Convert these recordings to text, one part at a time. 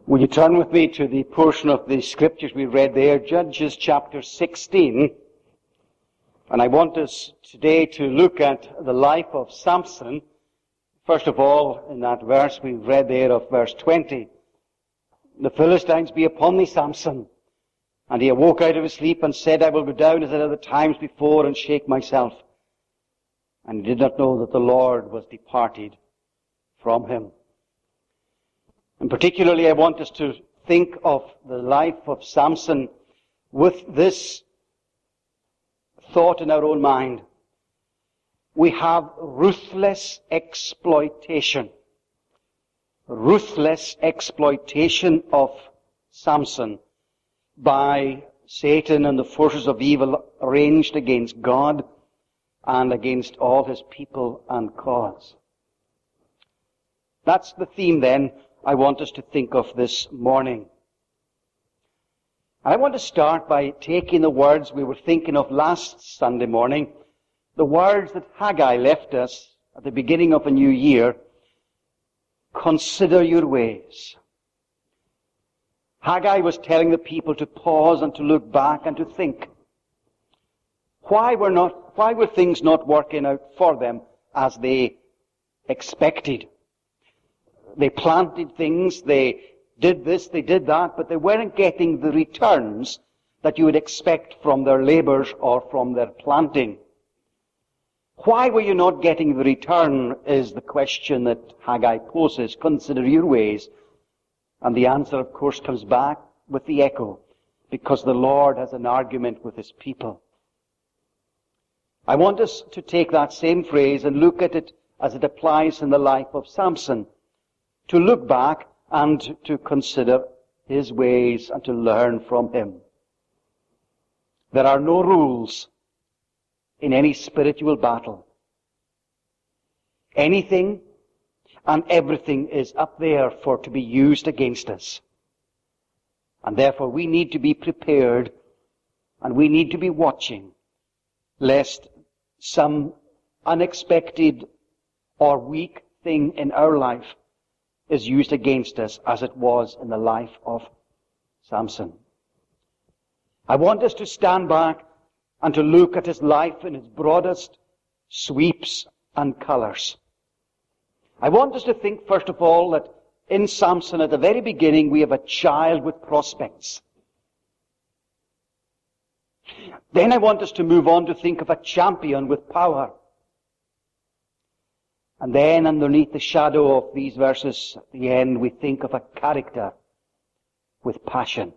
Will you turn with me to the portion of the scriptures we read there, Judges chapter 16. And I want us today to look at the life of Samson. First of all, in that verse we read there of verse 20. The Philistines be upon thee, Samson. And he awoke out of his sleep and said, I will go down as at other times before and shake myself. And he did not know that the Lord was departed from him. And particularly I want us to think of the life of Samson with this thought in our own mind. We have ruthless exploitation. Ruthless exploitation of Samson by Satan and the forces of evil arranged against God and against all his people and cause. That's the theme then I want us to think of this morning. I want to start by taking the words we were thinking of last Sunday morning, the words that Haggai left us at the beginning of a new year. Consider your ways. Haggai was telling the people to pause and to look back and to think. Why were things not working out for them as they expected? They planted things, they did this, they did that, but they weren't getting the returns that you would expect from their labors or from their planting. Why were you not getting the return is the question that Haggai poses. Consider your ways. And the answer, of course, comes back with the echo, because the Lord has an argument with his people. I want us to take that same phrase and look at it as it applies in the life of Samson. To look back and to consider his ways and to learn from him. There are no rules in any spiritual battle. Anything and everything is up there for to be used against us. And therefore we need to be prepared and we need to be watching lest some unexpected or weak thing in our life is used against us as it was in the life of Samson. I want us to stand back and to look at his life in its broadest sweeps and colors. I want us to think, first of all, that in Samson at the very beginning we have a child with prospects. Then I want us to move on to think of a champion with power. And then underneath the shadow of these verses at the end we think of a character with passion.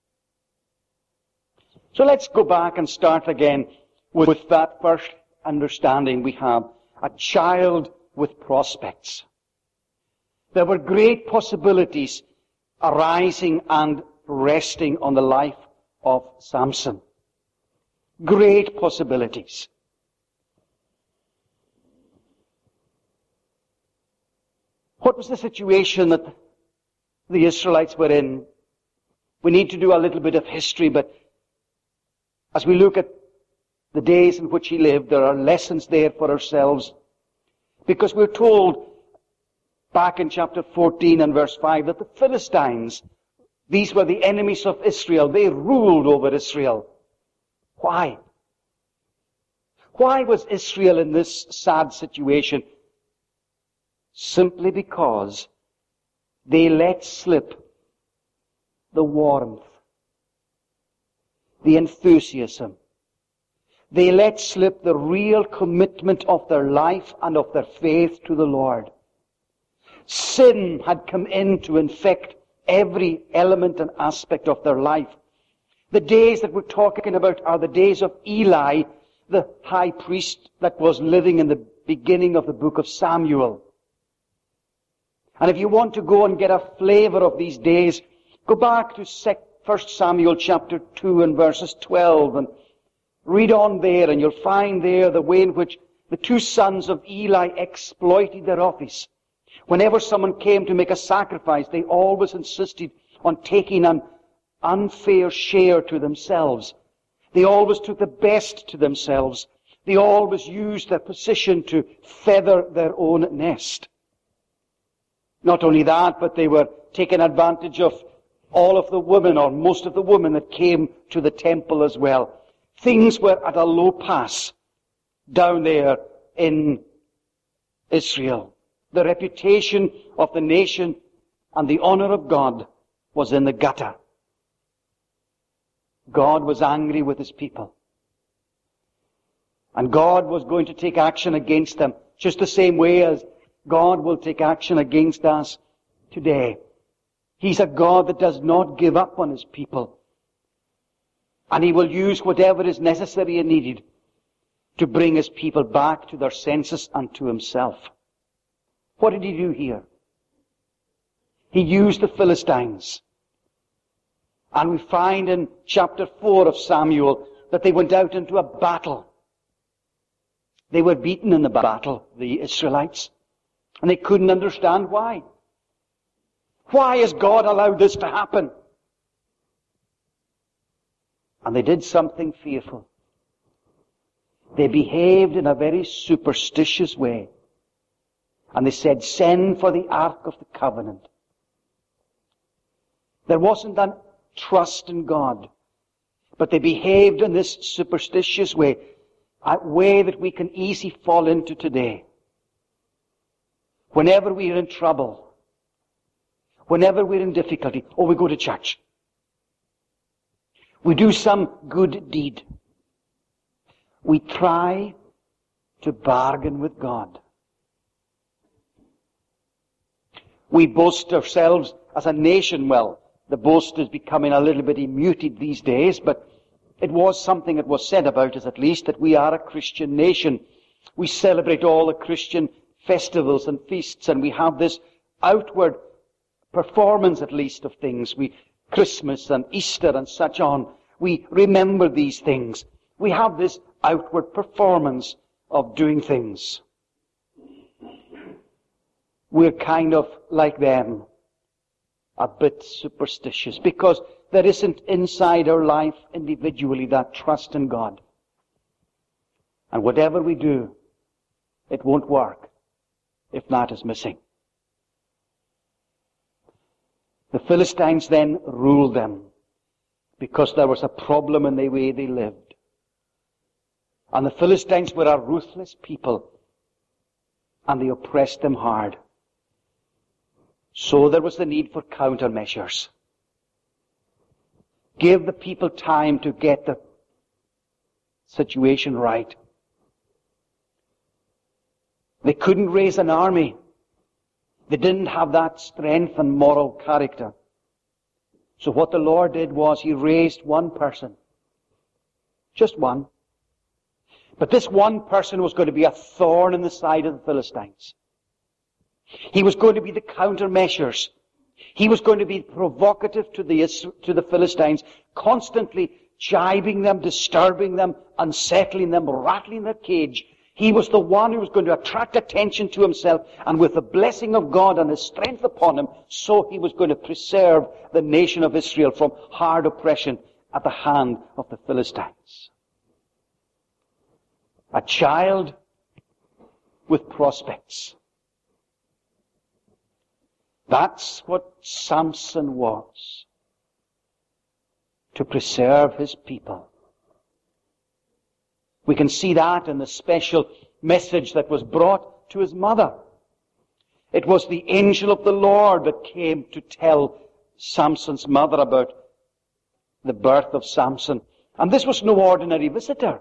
So let's go back and start again with that first understanding we have. A child with prospects. There were great possibilities arising and resting on the life of Samson. Great possibilities. What was the situation that the Israelites were in? We need to do a little bit of history, but as we look at the days in which he lived, there are lessons there for ourselves. Because we're told back in chapter 14 and verse 5 that the Philistines, these were the enemies of Israel. They ruled over Israel. Why? Why was Israel in this sad situation? Simply because they let slip the warmth, the enthusiasm. They let slip the real commitment of their life and of their faith to the Lord. Sin had come in to infect every element and aspect of their life. The days that we're talking about are the days of Eli, the high priest that was living in the beginning of the book of Samuel. And if you want to go and get a flavor of these days, go back to 1 Samuel chapter 2 and verses 12 and read on there, and you'll find there the way in which the two sons of Eli exploited their office. Whenever someone came to make a sacrifice, they always insisted on taking an unfair share to themselves. They always took the best to themselves. They always used their position to feather their own nest. Not only that, but they were taken advantage of all of the women, or most of the women that came to the temple as well. Things were at a low pass down there in Israel. The reputation of the nation and the honor of God was in the gutter. God was angry with his people. And God was going to take action against them, just the same way as God will take action against us today. He's a God that does not give up on his people. And he will use whatever is necessary and needed to bring his people back to their senses and to himself. What did he do here? He used the Philistines. And we find in chapter 4 of Samuel that they went out into a battle. They were beaten in the battle, the Israelites. And they couldn't understand why. Why has God allowed this to happen? And they did something fearful. They behaved in a very superstitious way. And they said, "Send for the Ark of the Covenant." There wasn't that trust in God. But they behaved in this superstitious way, a way that we can easily fall into today. Whenever we are in trouble, whenever we're in difficulty, we go to church. We do some good deed. We try to bargain with God. We boast ourselves as a nation. Well, the boast is becoming a little bit muted these days, but it was something that was said about us at least, that we are a Christian nation. We celebrate all the Christian festivals and feasts, and we have this outward performance at least of things. Christmas and Easter and such on. We remember these things. We have this outward performance of doing things. We're kind of like them, a bit superstitious, because there isn't inside our life individually that trust in God. And whatever we do, it won't work if that is missing. The Philistines then ruled them because there was a problem in the way they lived. And the Philistines were a ruthless people, and they oppressed them hard. So there was the need for countermeasures. Give the people time to get the situation right. They couldn't raise an army. They didn't have that strength and moral character. So what the Lord did was he raised one person. Just one. But this one person was going to be a thorn in the side of the Philistines. He was going to be the countermeasures. He was going to be provocative to the Philistines, constantly jibing them, disturbing them, unsettling them, rattling their cage. He was the one who was going to attract attention to himself, and with the blessing of God and his strength upon him, so he was going to preserve the nation of Israel from hard oppression at the hand of the Philistines. A child with prospects. That's what Samson was, to preserve his people. We can see that in the special message that was brought to his mother. It was the angel of the Lord that came to tell Samson's mother about the birth of Samson. And this was no ordinary visitor.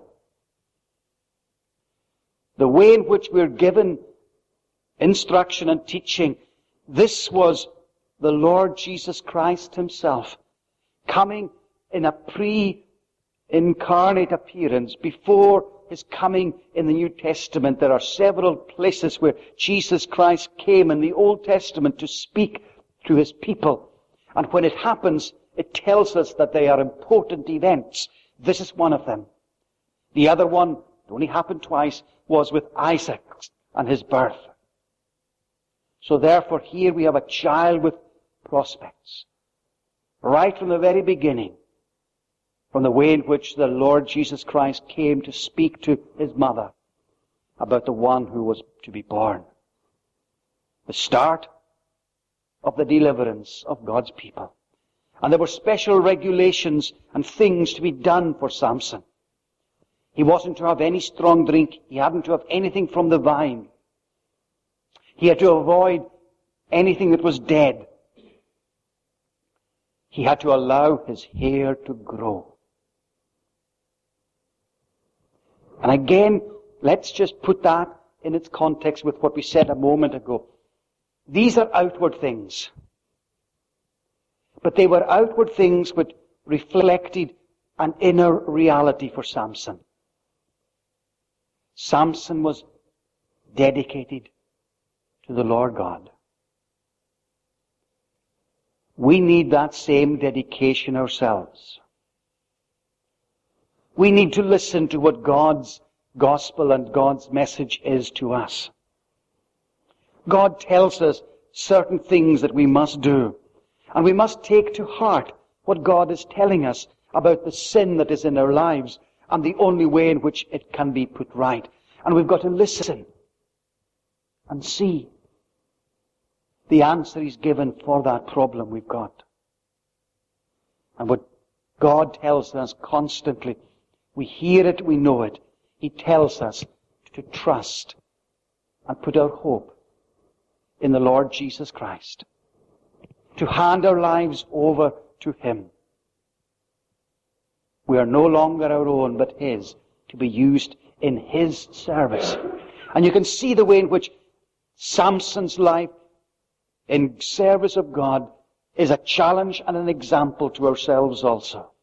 The way in which we're given instruction and teaching, this was the Lord Jesus Christ himself, coming in a pre-incarnate appearance. Before his coming in the New Testament, there are several places where Jesus Christ came in the Old Testament to speak to his people. And when it happens, it tells us that they are important events. This is one of them. The other one, it only happened twice, was with Isaac and his birth. So therefore, here we have a child with prospects. Right from the very beginning, from the way in which the Lord Jesus Christ came to speak to his mother about the one who was to be born. The start of the deliverance of God's people. And there were special regulations and things to be done for Samson. He wasn't to have any strong drink. He hadn't to have anything from the vine. He had to avoid anything that was dead. He had to allow his hair to grow. And again, let's just put that in its context with what we said a moment ago. These are outward things. But they were outward things which reflected an inner reality for Samson. Samson was dedicated to the Lord God. We need that same dedication ourselves. We need to listen to what God's gospel and God's message is to us. God tells us certain things that we must do. And we must take to heart what God is telling us about the sin that is in our lives and the only way in which it can be put right. And we've got to listen and see the answer He's given for that problem we've got. And what God tells us constantly, we hear it, we know it. He tells us to trust and put our hope in the Lord Jesus Christ. To hand our lives over to Him. We are no longer our own, but His, to be used in His service. And you can see the way in which Samson's life in service of God is a challenge and an example to ourselves also.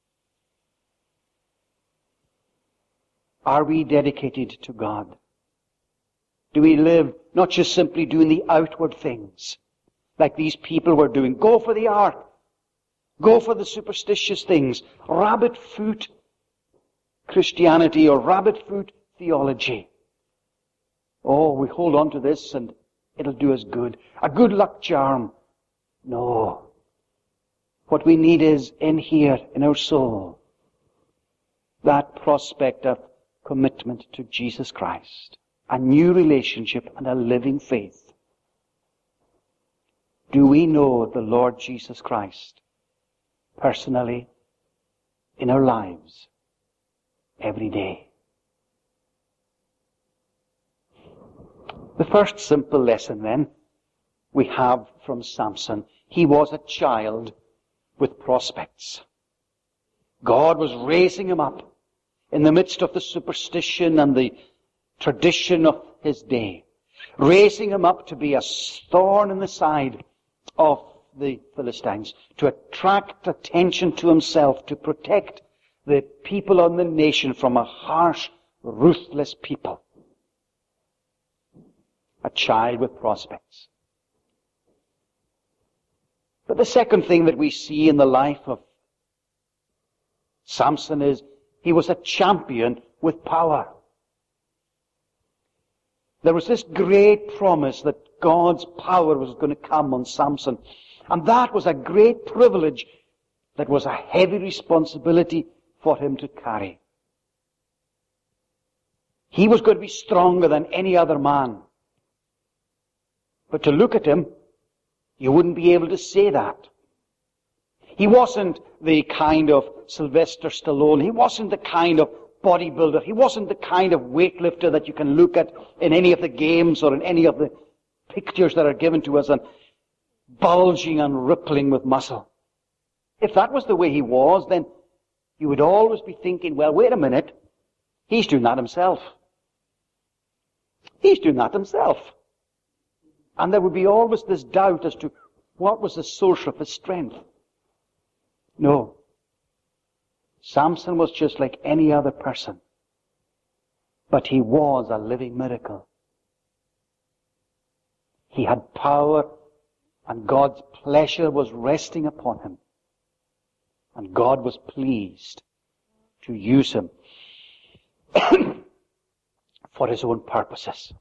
Are we dedicated to God? Do we live not just simply doing the outward things, like these people were doing? Go for the ark. Go for the superstitious things. Rabbit foot Christianity or rabbit foot theology. Oh, we hold on to this and it'll do us good. A good luck charm. No. What we need is in here, in our soul, that prospect of commitment to Jesus Christ. A new relationship and a living faith. Do we know the Lord Jesus Christ personally in our lives every day? The first simple lesson then we have from Samson. He was a child with prospects. God was raising him up in the midst of the superstition and the tradition of his day. Raising him up to be a thorn in the side of the Philistines, to attract attention to himself, to protect the people on the nation from a harsh, ruthless people. A child with prospects. But the second thing that we see in the life of Samson is he was a champion with power. There was this great promise that God's power was going to come on Samson. And that was a great privilege that was a heavy responsibility for him to carry. He was going to be stronger than any other man. But to look at him, you wouldn't be able to say that. He wasn't the kind of Sylvester Stallone. He wasn't the kind of bodybuilder. He wasn't the kind of weightlifter that you can look at in any of the games or in any of the pictures that are given to us and bulging and rippling with muscle. If that was the way he was, then you would always be thinking, well, wait a minute. He's doing that himself. He's doing that himself. And there would be always this doubt as to what was the source of his strength. No. Samson was just like any other person. But he was a living miracle. He had power, and God's pleasure was resting upon him. And God was pleased to use him for His own purposes.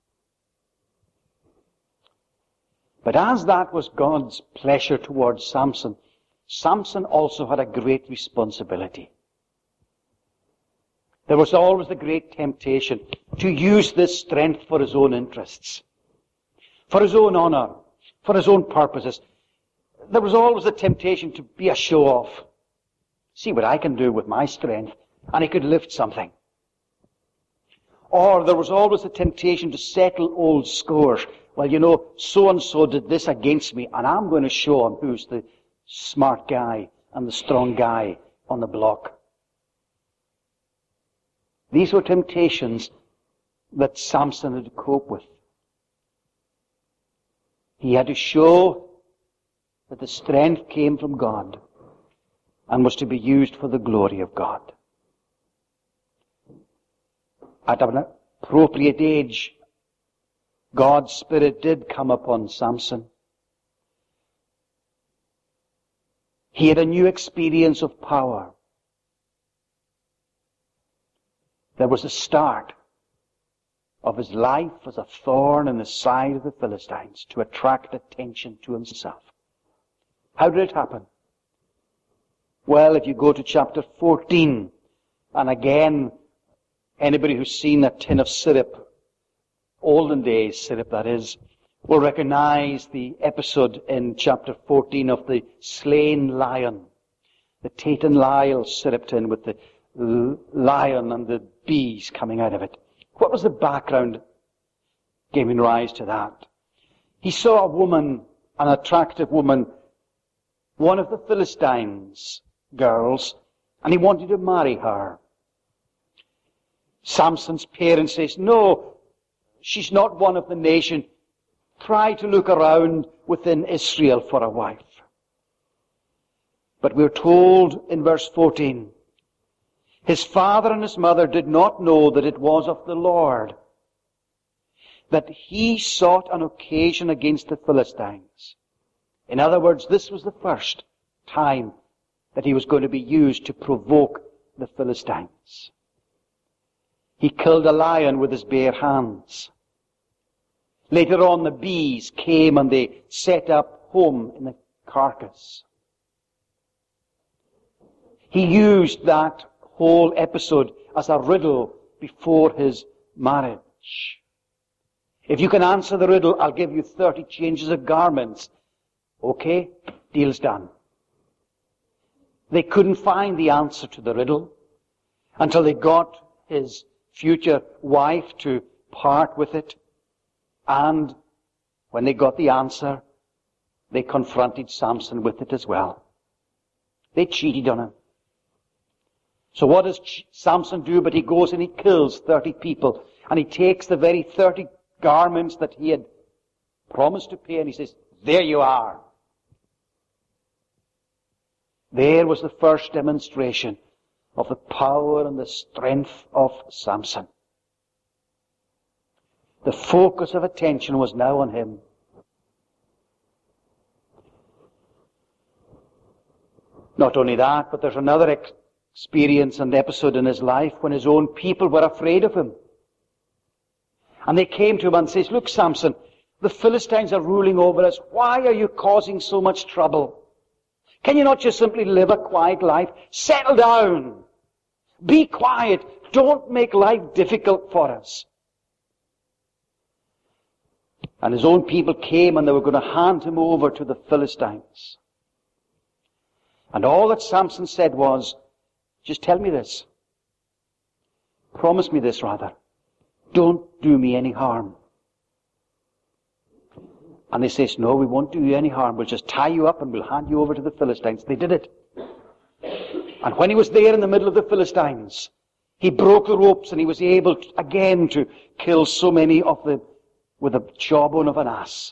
But as that was God's pleasure towards Samson, Samson also had a great responsibility. There was always the great temptation to use this strength for his own interests, for his own honor, for his own purposes. There was always a temptation to be a show-off. See what I can do with my strength. And he could lift something. Or there was always a temptation to settle old scores. Well, you know, so-and-so did this against me, and I'm going to show him who's the smart guy and the strong guy on the block. These were temptations that Samson had to cope with. He had to show that the strength came from God and was to be used for the glory of God. At an appropriate age, God's Spirit did come upon Samson. He had a new experience of power. There was a start of his life as a thorn in the side of the Philistines to attract attention to himself. How did it happen? Well, if you go to chapter 14, and again, anybody who's seen a tin of syrup, olden days syrup that is, will recognize the episode in chapter 14 of the slain lion. The Tate and Lyle syrup tin with the lion and the bees coming out of it. What was the background giving rise to that? He saw a woman, an attractive woman, one of the Philistines' girls, and he wanted to marry her. Samson's parents says, no, she's not one of the nation. Try to look around within Israel for a wife. But we're told in verse 14, his father and his mother did not know that it was of the Lord, that he sought an occasion against the Philistines. In other words, this was the first time that he was going to be used to provoke the Philistines. He killed a lion with his bare hands. Later on, the bees came and they set up home in the carcass. He used that whole episode as a riddle before his marriage. If you can answer the riddle, I'll give you 30 changes of garments. Okay, deal's done. They couldn't find the answer to the riddle until they got his future wife to part with it. And when they got the answer, they confronted Samson with it as well. They cheated on him. So what does Samson do? But he goes and he kills 30 people. And he takes the very 30 garments that he had promised to pay, and he says, there you are. There was the first demonstration of the power and the strength of Samson. The focus of attention was now on him. Not only that, but there's another experience and episode in his life when his own people were afraid of him. And they came to him and says, look, Samson, the Philistines are ruling over us. Why are you causing so much trouble? Can you not just simply live a quiet life? Settle down. Be quiet. Don't make life difficult for us. And his own people came and they were going to hand him over to the Philistines. And all that Samson said was, just tell me this. Promise me this, rather. Don't do me any harm. And they says, no, we won't do you any harm. We'll just tie you up and we'll hand you over to the Philistines. They did it. And when he was there in the middle of the Philistines, he broke the ropes and he was able again to kill so many of them with the jawbone of an ass.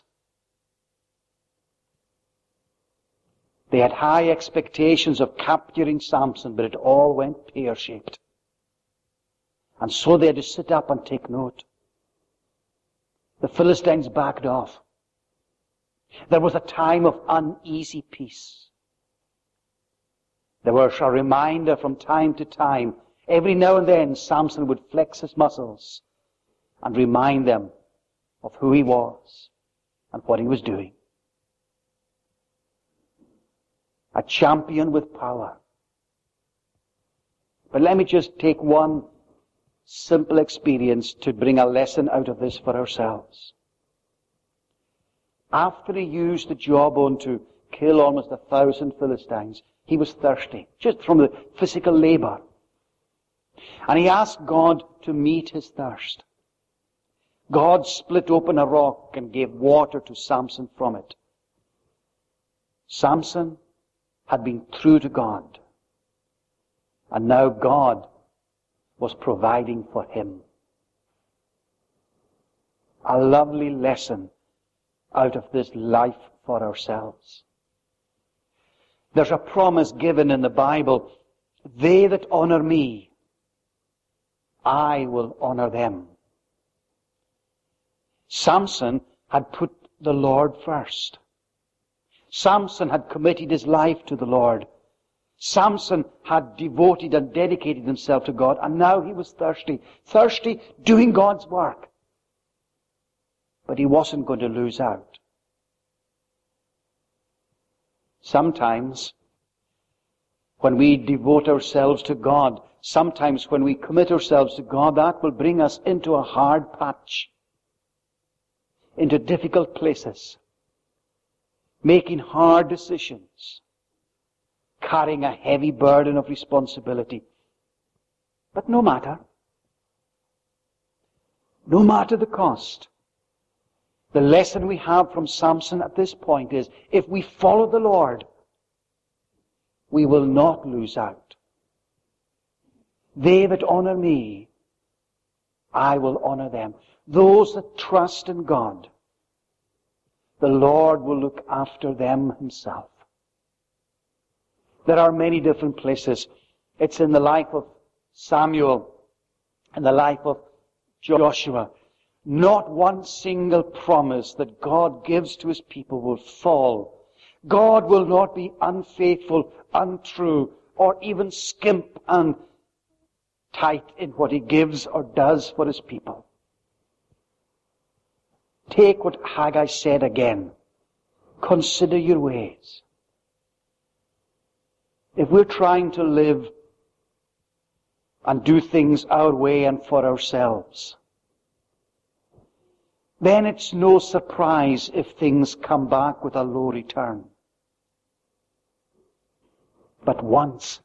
They had high expectations of capturing Samson, but it all went pear-shaped. And so they had to sit up and take note. The Philistines backed off. There was a time of uneasy peace. There was a reminder from time to time. Every now and then Samson would flex his muscles and remind them of who he was and what he was doing. A champion with power. But let me just take one simple experience to bring a lesson out of this for ourselves. after he used the jawbone to kill almost 1,000 Philistines, he was thirsty, just from the physical labor. And he asked God to meet his thirst. God split open a rock and gave water to Samson from it. Samson had been true to God. And now God was providing for him. A lovely lesson out of this life for ourselves. There's a promise given in the Bible, they that honor me, I will honor them. Samson had put the Lord first. Samson had committed his life to the Lord. Samson had devoted and dedicated himself to God, and now he was thirsty. Thirsty, doing God's work. But he wasn't going to lose out. Sometimes, when we devote ourselves to God, sometimes when we commit ourselves to God, that will bring us into a hard patch, into difficult places, making hard decisions, carrying a heavy burden of responsibility. But no matter the cost, the lesson we have from Samson at this point is, if we follow the Lord, we will not lose out. They that honor me, I will honor them. Those that trust in God, the Lord will look after them himself. There are many different places. It's in the life of Samuel, in the life of Joshua. Not one single promise that God gives to his people will fall. God will not be unfaithful, untrue, or even skimp and tight in what he gives or does for his people. Take what Haggai said again. Consider your ways. If we're trying to live and do things our way and for ourselves, then it's no surprise if things come back with a low return. But once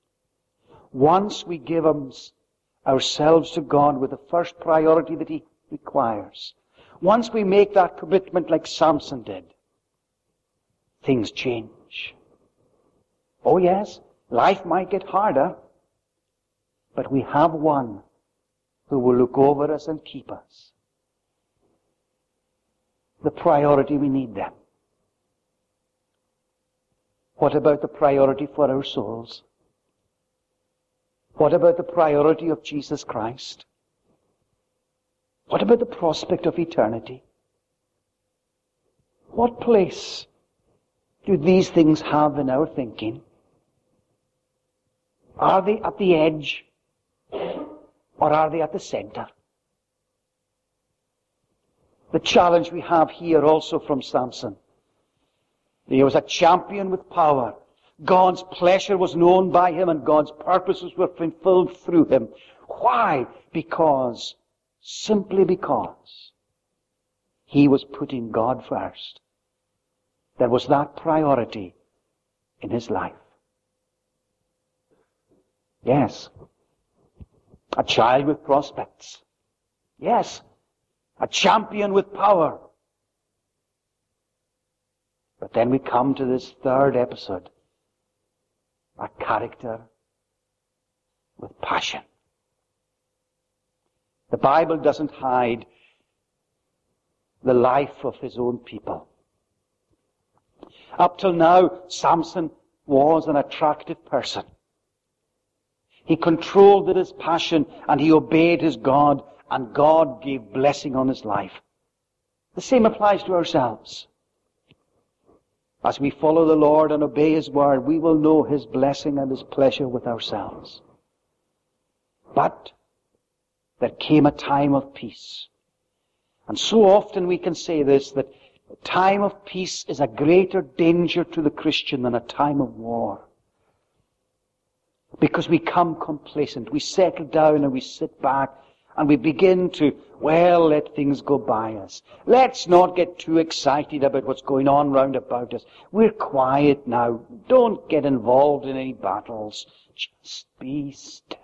we give ourselves to God with the first priority that he requires, once we make that commitment like Samson did, things change. Oh yes, life might get harder, but we have one who will look over us and keep us. The priority we need them. What about the priority for our souls? What about the priority of Jesus Christ? What about the prospect of eternity? What place do these things have in our thinking? Are they at the edge, or are they at the center? The challenge we have here also from Samson. He was a champion with power. God's pleasure was known by him, and God's purposes were fulfilled through him. Why? Simply because he was putting God first. There was that priority in his life. Yes, a child with prospects. Yes, a champion with power. But then we come to this third episode. A character with passion. The Bible doesn't hide the life of his own people. Up till now, Samson was an attractive person. He controlled his passion and he obeyed his God, and God gave blessing on his life. The same applies to ourselves. As we follow the Lord and obey his word, we will know his blessing and his pleasure with ourselves. But there came a time of peace. And so often we can say this, that a time of peace is a greater danger to the Christian than a time of war. Because we come complacent, we settle down and we sit back And we begin to, well, let things go by us. Let's not get too excited about what's going on round about us. We're quiet now. Don't get involved in any battles. Just be still.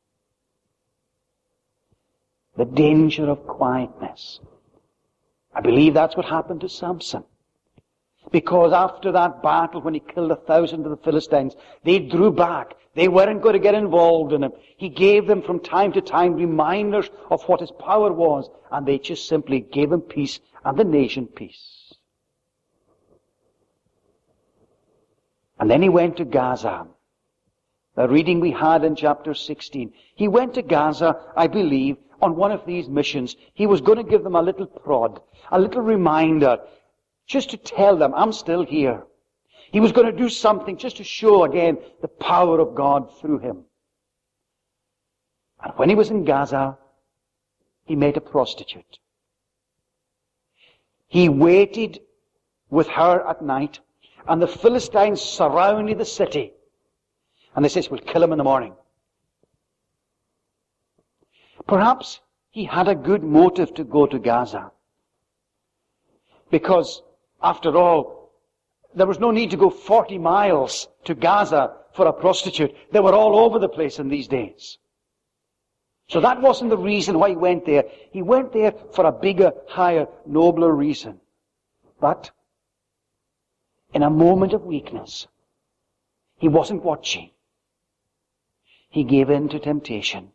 The danger of quietness. I believe that's what happened to Samson. Because after that battle, when he killed 1,000 of the Philistines, they drew back. They weren't going to get involved in him. He gave them from time to time reminders of what his power was, and they just simply gave him peace and the nation peace. And then he went to Gaza. The reading we had in chapter 16. He went to Gaza, I believe, on one of these missions. He was going to give them a little prod, a little reminder, just to tell them, I'm still here. He was going to do something just to show again the power of God through him. And when he was in Gaza, he met a prostitute. He waited with her at night, and the Philistines surrounded the city. And they says, we'll kill him in the morning. Perhaps he had a good motive to go to Gaza. Because, after all, there was no need to go 40 miles to Gaza for a prostitute. They were all over the place in these days. So that wasn't the reason why he went there. He went there for a bigger, higher, nobler reason. But, in a moment of weakness, he wasn't watching. He gave in to temptation.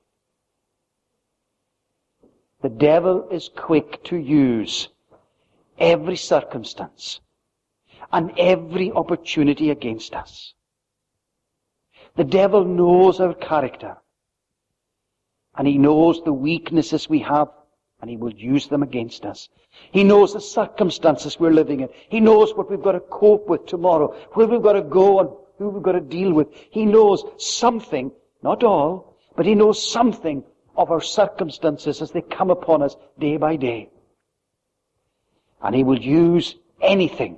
The devil is quick to use every circumstance and every opportunity against us. The devil knows our character, and he knows the weaknesses we have, and he will use them against us. He knows the circumstances we're living in. He knows what we've got to cope with tomorrow, where we've got to go and who we've got to deal with. He knows something, not all, but he knows something of our circumstances as they come upon us day by day. And he will use anything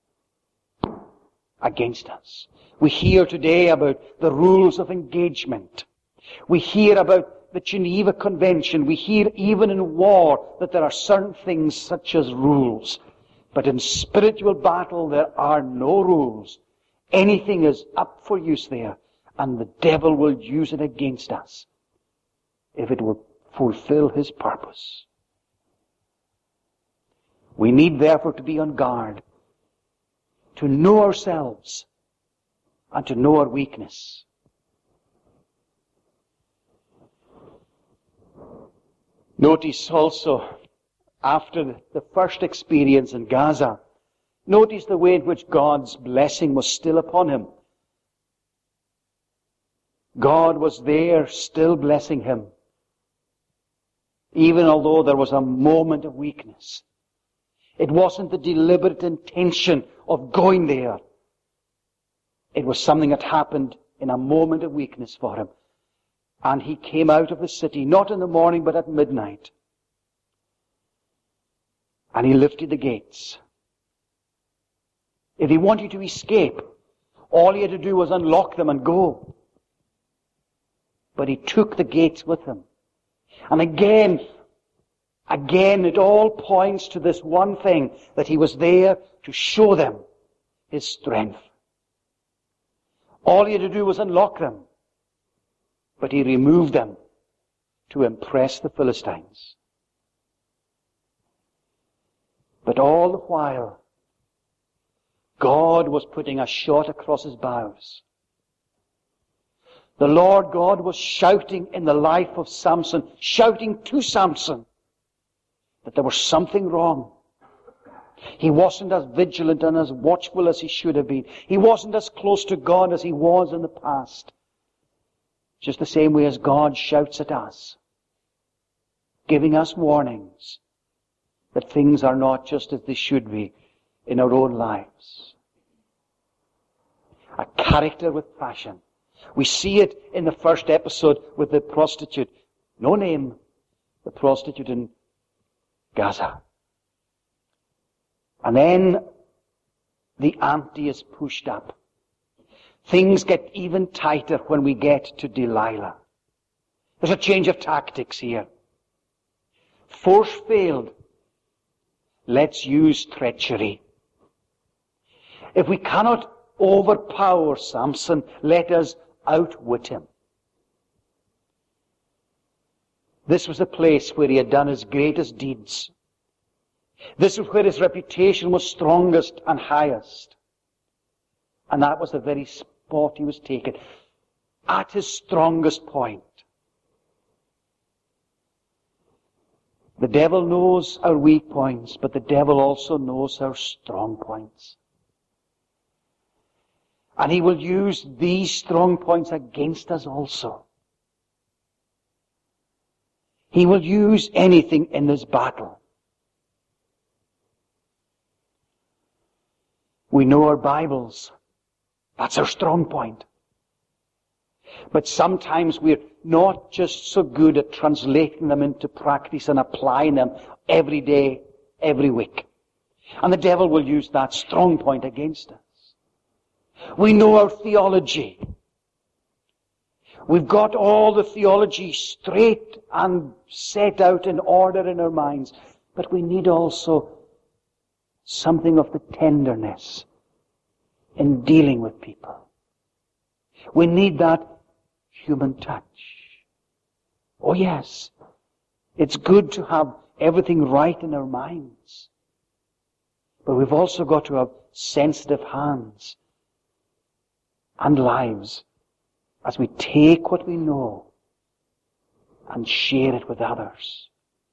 against us. We hear today about the rules of engagement. We hear about the Geneva Convention. We hear even in war that there are certain things such as rules. But in spiritual battle there are no rules. Anything is up for use there, and the devil will use it against us if it will fulfill his purpose. We need therefore to be on guard, to know ourselves and to know our weakness. Notice also, after the first experience in Gaza, notice the way in which God's blessing was still upon him. God was there still blessing him, even although there was a moment of weakness. It wasn't the deliberate intention of going there. It was something that happened in a moment of weakness for him. And he came out of the city, not in the morning, but at midnight. And he lifted the gates. If he wanted to escape, all he had to do was unlock them and go. But he took the gates with him. And again, it all points to this one thing, that he was there to show them his strength. All he had to do was unlock them. But he removed them to impress the Philistines. But all the while, God was putting a shot across his bows. The Lord God was shouting in the life of Samson, shouting to Samson that there was something wrong. He wasn't as vigilant and as watchful as he should have been. He wasn't as close to God as he was in the past. Just the same way as God shouts at us, giving us warnings that things are not just as they should be in our own lives. A character with passion. We see it in the first episode with the prostitute. No name, the prostitute in Gaza. And then the ante is pushed up. Things get even tighter when we get to Delilah. There's a change of tactics here. Force failed. Let's use treachery. If we cannot overpower Samson, let us outwit him. This was the place where he had done his greatest deeds. This was where his reputation was strongest and highest. And that was the very spot he was taken, at his strongest point. The devil knows our weak points, but the devil also knows our strong points. And he will use these strong points against us also. He will use anything in this battle. We know our Bibles. That's our strong point. But sometimes we're not just so good at translating them into practice and applying them every day, every week. And the devil will use that strong point against us. We know our theology. We've got all the theology straight and set out in order in our minds. But we need also something of the tenderness in dealing with people. We need that human touch. Oh yes, it's good to have everything right in our minds. But we've also got to have sensitive hands and lives as we take what we know and share it with others.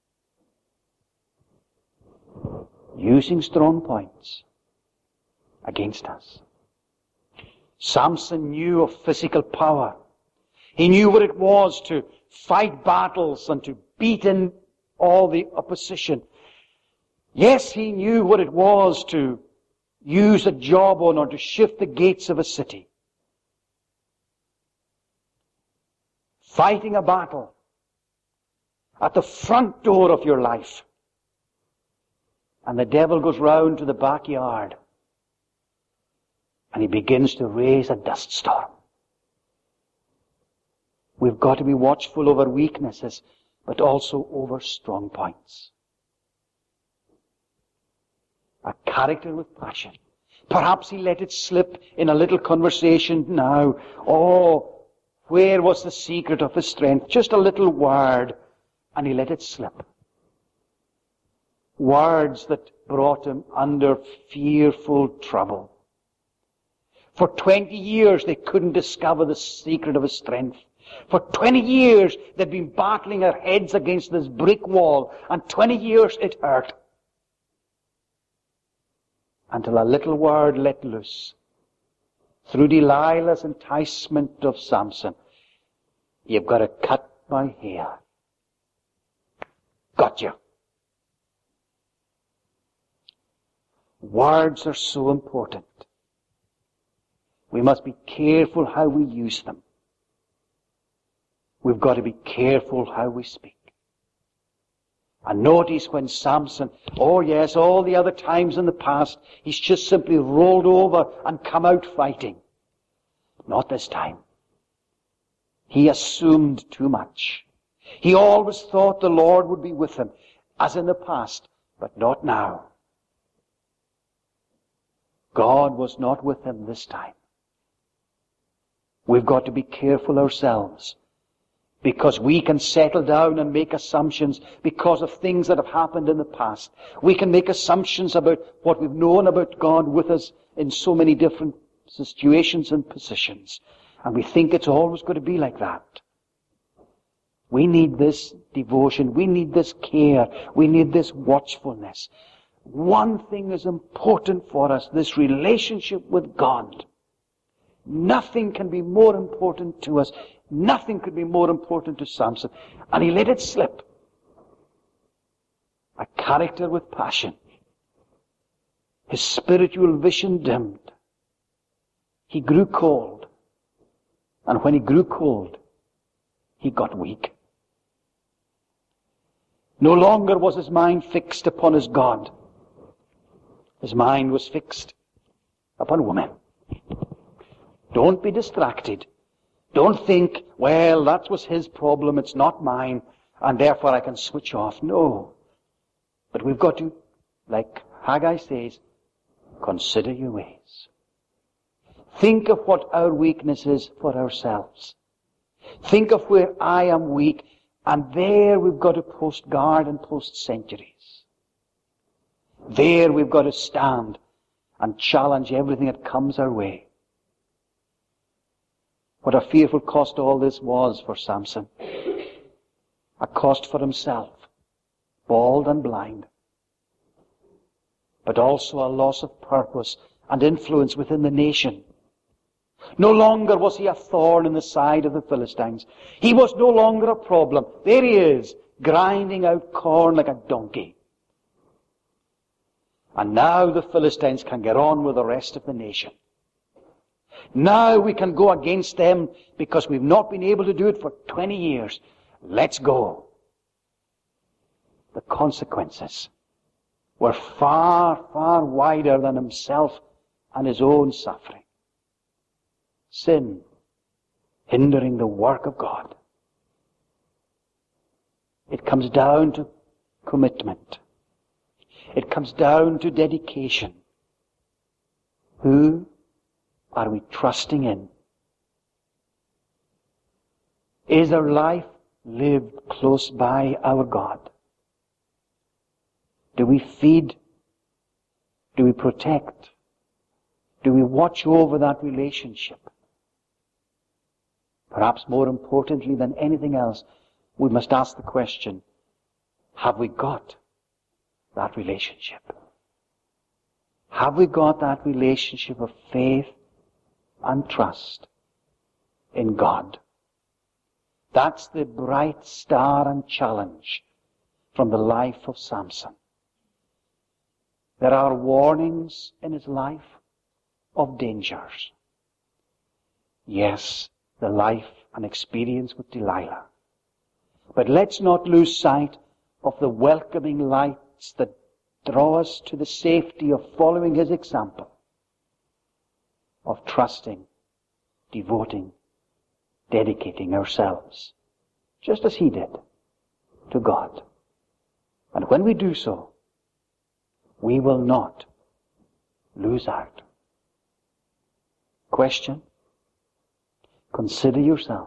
Using strong points against us. Samson knew of physical power. He knew what it was to fight battles and to beat in all the opposition. Yes, he knew what it was to use a jawbone or to shift the gates of a city. Fighting a battle at the front door of your life. And the devil goes round to the backyard and he begins to raise a dust storm. We've got to be watchful over weaknesses, but also over strong points. A character with passion. Perhaps he let it slip in a little conversation now. Oh, where was the secret of his strength? Just a little word, and he let it slip. Words that brought him under fearful trouble. For 20 years they couldn't discover the secret of his strength. For 20 years they'd been battling their heads against this brick wall, and 20 years it hurt. Until a little word let loose through Delilah's enticement of Samson. You've got to cut my hair. Gotcha. Words are so important. We must be careful how we use them. We've got to be careful how we speak. And notice when Samson, oh yes, all the other times in the past, he's just simply rolled over and come out fighting. Not this time. He assumed too much. He always thought the Lord would be with him, as in the past, but not now. God was not with him this time. We've got to be careful ourselves, because we can settle down and make assumptions because of things that have happened in the past. We can make assumptions about what we've known about God with us in so many different situations and positions. And we think it's always going to be like that. We need this devotion. We need this care. We need this watchfulness. One thing is important for us, this relationship with God. Nothing can be more important to us. Nothing could be more important to Samson. And he let it slip. A character with passion. His spiritual vision dimmed. He grew cold. And when he grew cold, he got weak. No longer was his mind fixed upon his God. His mind was fixed upon women. Don't be distracted. Don't think, well, that was his problem, it's not mine, and therefore I can switch off. No. But we've got to, like Haggai says, consider your ways. Think of what our weakness is for ourselves. Think of where I am weak, and there we've got to post guard and post sentries. There we've got to stand and challenge everything that comes our way. What a fearful cost all this was for Samson. A cost for himself, bald and blind, but also a loss of purpose and influence within the nation. No longer was he a thorn in the side of the Philistines. He was no longer a problem. There he is, grinding out corn like a donkey. And now the Philistines can get on with the rest of the nation. Now we can go against them because we've not been able to do it for 20 years. Let's go. The consequences were far, far wider than himself and his own suffering. Sin hindering the work of God. It comes down to commitment. It comes down to dedication. Who are we trusting in? Is our life lived close by our God? Do we feed? Do we protect? Do we watch over that relationship? Perhaps more importantly than anything else, we must ask the question, have we got that relationship? Have we got that relationship of faith and trust in God? That's the bright star and challenge from the life of Samson. There are warnings in his life of dangers. Yes, the life and experience with Delilah. But let's not lose sight of the welcoming lights that draw us to the safety of following his example, of trusting, devoting, dedicating ourselves, just as he did, to God. And when we do so, we will not lose out. Question? Consider yourself.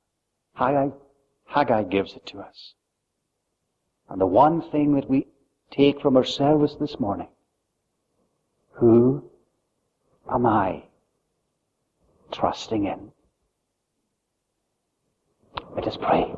Haggai gives it to us. And the one thing that we take from our service this morning, who am I trusting in? Let us pray.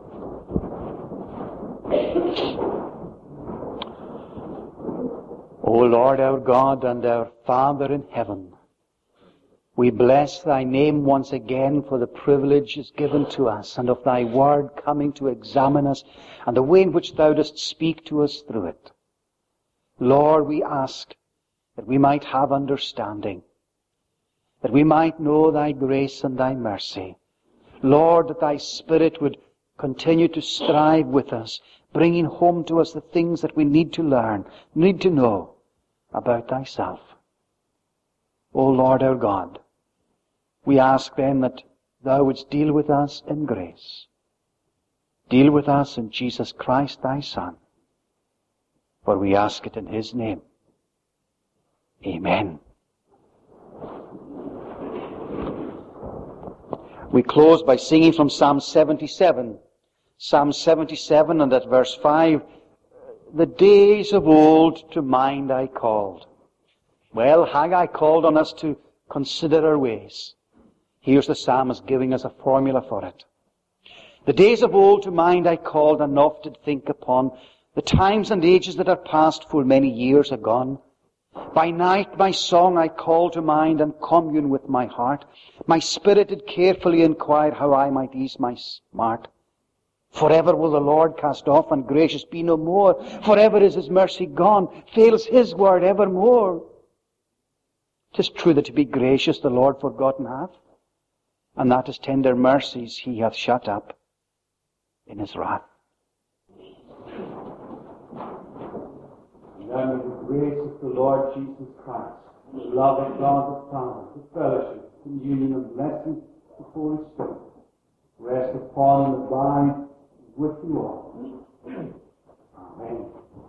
O Lord our God and our Father in heaven, we bless thy name once again for the privilege is given to us and of thy word coming to examine us and the way in which thou dost speak to us through it. Lord, we ask that we might have understanding, that we might know thy grace and thy mercy. Lord, that thy Spirit would continue to strive with us, bringing home to us the things that we need to learn, need to know about thyself. O Lord our God, we ask then that thou wouldst deal with us in grace. Deal with us in Jesus Christ thy Son. For we ask it in his name. Amen. We close by singing from Psalm 77. Psalm 77 and at verse 5, the days of old to mind I called. Well, Haggai called on us to consider our ways. Here's the psalmist giving us a formula for it. The days of old to mind I called, and oft did think upon the times and ages that are past full many years agone. By night my song I called to mind, and commune with my heart. My spirit did carefully inquire how I might ease my smart. Forever will the Lord cast off, and gracious be no more. Forever is his mercy gone, fails his word evermore. 'Tis true that to be gracious the Lord forgotten hath, and that his tender mercies he hath shut up in his wrath. Now may the grace of the Lord Jesus Christ, the love of God the Father, the fellowship, communion, and blessing of the Holy Spirit rest upon and abide with you all. Amen.